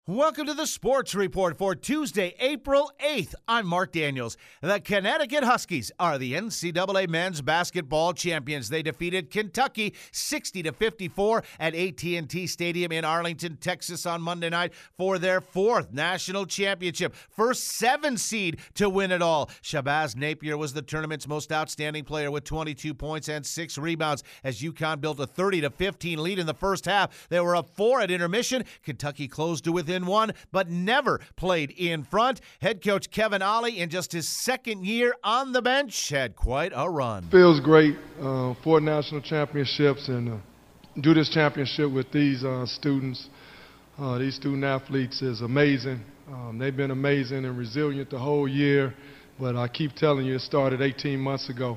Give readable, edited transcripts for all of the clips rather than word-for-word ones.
Welcome to the Sports Report for Tuesday, April 8th. I'm Mark Daniels. The Connecticut Huskies are the NCAA men's basketball champions. They defeated Kentucky 60-54 at AT&T Stadium in Arlington, Texas on Monday night for their fourth national championship. First 7 seed to win it all. Shabazz Napier was the tournament's most outstanding player with 22 points and 6 rebounds as UConn built a 30-15 lead in the first half. They were up 4 at intermission. Kentucky closed to within 1, but never played in front. Head coach Kevin Ollie, in just his second year on the bench, had quite a run. Feels great, 4 national championships, and do this championship with these students, these student athletes is amazing. They've been amazing and resilient the whole year, but I keep telling you, it started 18 months ago.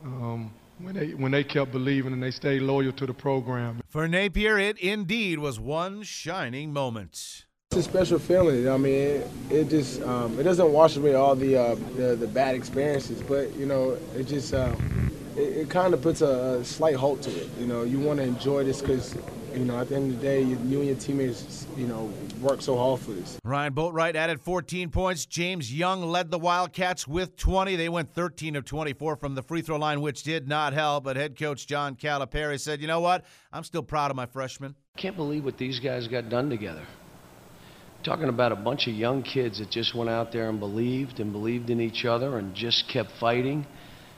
When they kept believing and they stayed loyal to the program. For Napier, it indeed was one shining moment. It's a special feeling. I mean, it just it doesn't wash away all the bad experiences, but you know, it just it kind of puts a slight halt to it. You know, you want to enjoy this because, you know, at the end of the day, you and your teammates, you know, work so hard for this. Ryan Boatwright added 14 points. James Young led the Wildcats with 20. They went 13 of 24 from the free throw line, which did not help. But head coach John Calipari said, you know what? I'm still proud of my freshmen. I can't believe what these guys got done together. Talking about a bunch of young kids that just went out there and believed in each other and just kept fighting.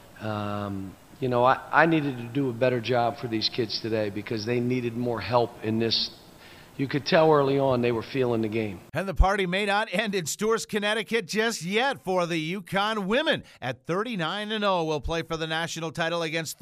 You know, I needed to do a better job for these kids today because they needed more help in this. You could tell early on they were feeling the game. And the party may not end in Stuart, Connecticut just yet for the UConn women. At 39-0, will play for the national title against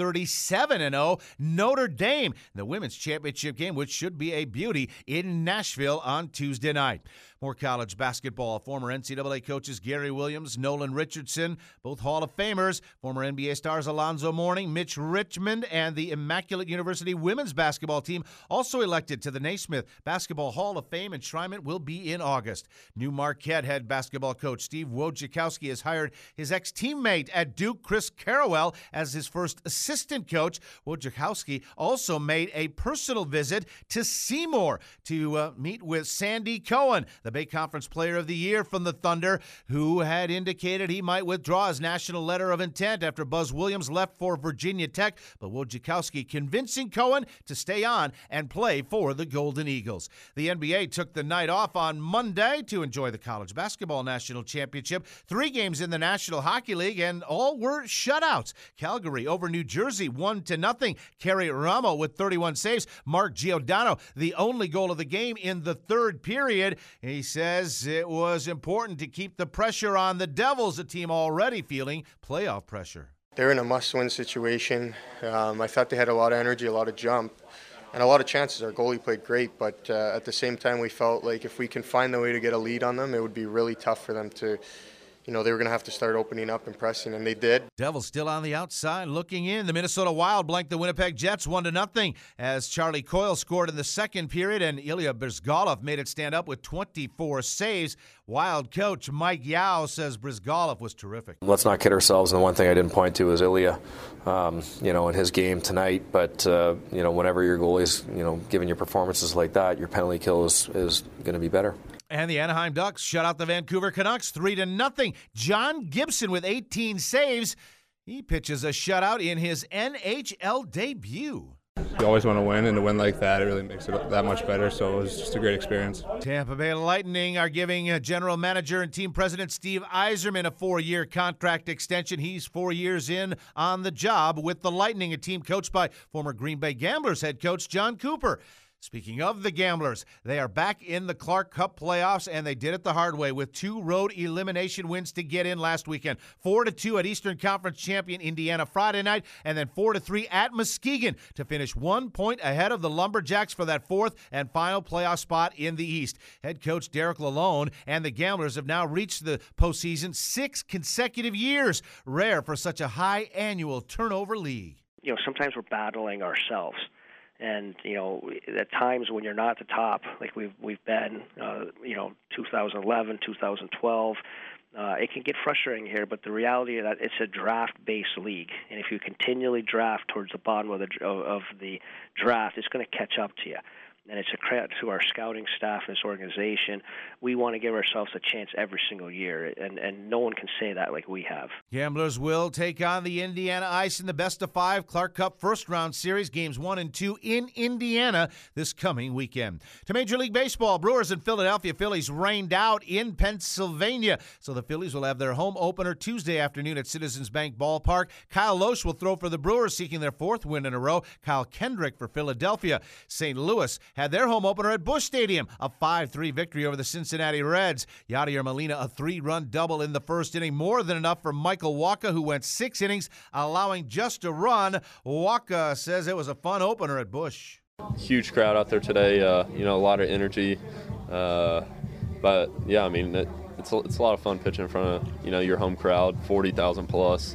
37-0 Notre Dame. The women's championship game, which should be a beauty, in Nashville on Tuesday night. More college basketball. Former NCAA coaches Gary Williams, Nolan Richardson, both Hall of Famers. Former NBA stars Alonzo Mourning, Mitch Richmond, and the Immaculate University women's basketball team also elected to the Naismith Basketball Hall of Fame. Enshrinement will be in August. New Marquette head basketball coach Steve Wojciechowski has hired his ex-teammate at Duke, Chris Carrawell, as his first assistant coach. Wojciechowski also made a personal visit to Seymour to meet with Sandy Cohen, the Bay Conference Player of the Year from the Thunder, who had indicated he might withdraw his national letter of intent after Buzz Williams left for Virginia Tech, but Wojciechowski convincing Cohen to stay on and play for the Golden Eagles. The NBA took the night off on Monday to enjoy the College Basketball National Championship. 3 games in the National Hockey League, and all were shutouts. Calgary over New Jersey 1-0. Kerry Ramo with 31 saves. Mark Giordano, the only goal of the game in the third period. He says it was important to keep the pressure on the Devils, a team already feeling playoff pressure. They're in a must-win situation. I thought they had a lot of energy, a lot of jump, and a lot of chances. Our goalie played great, but at the same time we felt like if we can find a way to get a lead on them, it would be really tough for them to, you know, they were going to have to start opening up and pressing, and they did. Devils still on the outside looking in. The Minnesota Wild blanked the Winnipeg Jets 1-0 as Charlie Coyle scored in the second period, and Ilya Bryzgalov made it stand up with 24 saves. Wild coach Mike Yao says Bryzgalov was terrific. Let's not kid ourselves, and the one thing I didn't point to is Ilya, you know, in his game tonight. But, you know, whenever your goalie's, you know, giving you performances like that, your penalty kill is going to be better. And the Anaheim Ducks shut out the Vancouver Canucks 3-0. John Gibson with 18 saves. He pitches a shutout in his NHL debut. You always want to win, and to win like that, it really makes it that much better, so it was just a great experience. Tampa Bay Lightning are giving general manager and team president Steve Yzerman a 4-year contract extension. He's 4 years in on the job with the Lightning, a team coached by former Green Bay Gamblers head coach John Cooper. Speaking of the Gamblers, they are back in the Clark Cup playoffs, and they did it the hard way with 2 road elimination wins to get in last weekend. 4-2 at Eastern Conference champion Indiana Friday night, and then 4-3 at Muskegon to finish 1 point ahead of the Lumberjacks for that 4th and final playoff spot in the East. Head coach Derek Lalonde and the Gamblers have now reached the postseason 6 consecutive years, rare for such a high annual turnover league. You know, sometimes we're battling ourselves. And, you know, at times when you're not at the top, like we've been, you know, 2011, 2012, it can get frustrating here. But the reality is that it's a draft-based league. And if you continually draft towards the bottom of the draft, it's going to catch up to you. and it's a credit to our scouting staff and this organization. We want to give ourselves a chance every single year, and no one can say that like we have. Gamblers will take on the Indiana Ice in the best-of-5 Clark Cup first-round series, games 1 and 2 in Indiana this coming weekend. To Major League Baseball, Brewers and Philadelphia Phillies rained out in Pennsylvania, so the Phillies will have their home opener Tuesday afternoon at Citizens Bank Ballpark. Kyle Loesch will throw for the Brewers, seeking their 4th win in a row. Kyle Kendrick for Philadelphia. St. Louis had their home opener at Busch Stadium, a 5-3 victory over the Cincinnati Reds. Yadier Molina, a 3-run double in the first inning, more than enough for Michael Wacha, who went 6 innings, allowing just a run. Wacha says it was a fun opener at Busch. Huge crowd out there today, a lot of energy. But, yeah, I mean, it's a lot of fun pitching in front of, your home crowd, 40,000 plus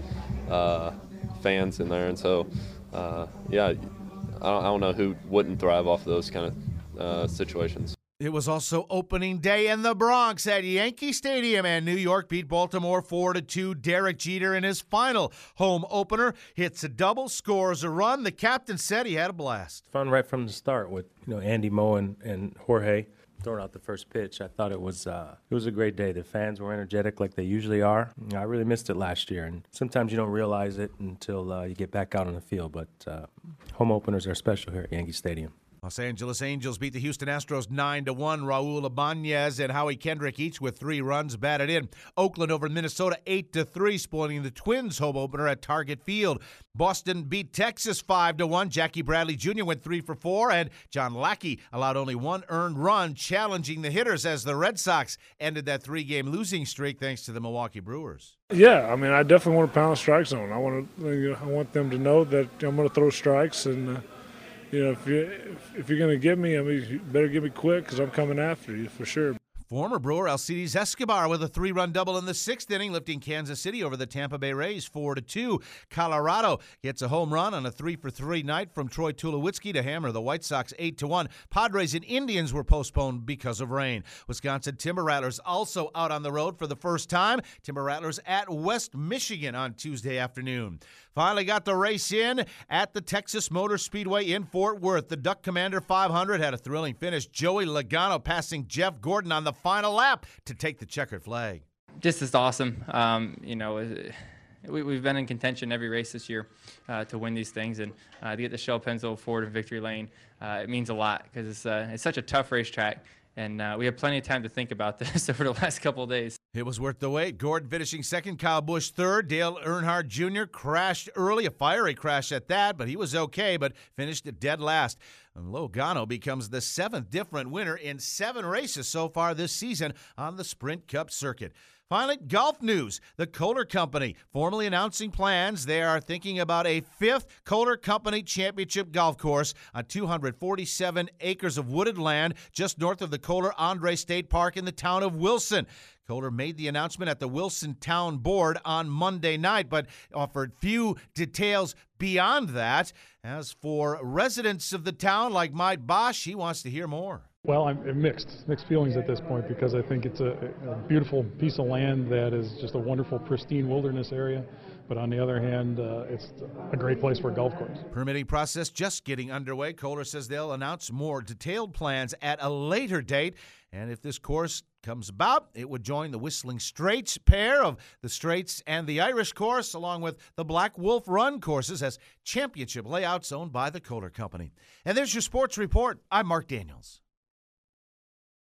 fans in there. And so, yeah, I don't know who wouldn't thrive off of those kind of situations. It was also opening day in the Bronx at Yankee Stadium, and New York beat Baltimore 4-2. Derek Jeter in his final home opener hits a double, scores a run. The captain said he had a blast. Fun right from the start with Andy Moe and Jorge throwing out the first pitch. I thought it was a great day. The fans were energetic like they usually are. I really missed it last year, and sometimes you don't realize it until you get back out on the field. But home openers are special here at Yankee Stadium. Los Angeles Angels beat the Houston Astros 9-1. Raul Ibanez and Howie Kendrick each with 3 runs batted in. Oakland over Minnesota 8-3, spoiling the Twins' home opener at Target Field. Boston beat Texas 5-1. Jackie Bradley Jr. went 3 for 4, and John Lackey allowed only 1 earned run, challenging the hitters as the Red Sox ended that 3-game losing streak thanks to the Milwaukee Brewers. Yeah, I mean, I definitely want to pound the strike zone. I want them to know that I'm going to throw strikes, and if you're going to get me, I mean, you better get me quick because I'm coming after you for sure. Former Brewer Alcides Escobar with a 3-run double in the 6th inning, lifting Kansas City over the Tampa Bay Rays 4-2. Colorado gets a home run on a 3-for-3 night from Troy Tulowitzki to hammer the White Sox 8-1. Padres and Indians were postponed because of rain. Wisconsin Timber Rattlers also out on the road for the first time. Timber Rattlers at West Michigan on Tuesday afternoon. Finally got the race in at the Texas Motor Speedway in Fort Worth. The Duck Commander 500 had a thrilling finish. Joey Logano passing Jeff Gordon on the final lap to take the checkered flag. Just as awesome. We've been in contention every race this year to win these things, and to get the Shell Pennzoil Ford in victory lane, it means a lot because it's such a tough racetrack, and we have plenty of time to think about this over the last couple of days. It was worth the wait. Gordon finishing second, Kyle Busch third. Dale Earnhardt Jr. crashed early, a fiery crash at that, but he was okay, but finished dead last. And Logano becomes the 7th different winner in 7 races so far this season on the Sprint Cup circuit. Finally, golf news. The Kohler Company formally announcing plans. They are thinking about a 5th Kohler Company Championship golf course on 247 acres of wooded land just north of the Kohler Andre State Park in the town of Wilson. Kohler made the announcement at the Wilson Town Board on Monday night, but offered few details beyond that. As for residents of the town like Mike Bosch, he wants to hear more. Well, I'm mixed feelings at this point because I think it's a beautiful piece of land that is just a wonderful, pristine wilderness area. But on the other hand, it's a great place for a golf course. Permitting process just getting underway. Kohler says they'll announce more detailed plans at a later date. And if this course comes about, it would join the Whistling Straits pair of the Straits and the Irish course, along with the Black Wolf Run courses as championship layouts owned by the Kohler Company. And there's your sports report. I'm Mark Daniels.